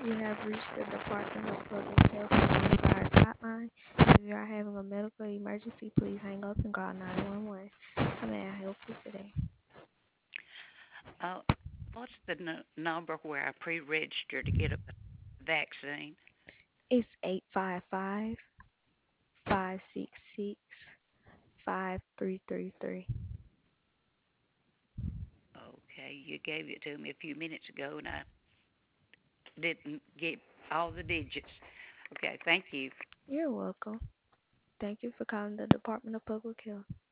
You have reached the Department of Public Health Coronavirus Hotline. If you are having a medical emergency, please hang up and call 911. How may I help you today? Uh, what's the number where I pre-register to get a vaccine? It's 855 566 5333. Okay, you gave it to me a few minutes ago, and I didn't get all the digits. Okay, thank you. You're welcome. Thank you for calling the Department of Public Health.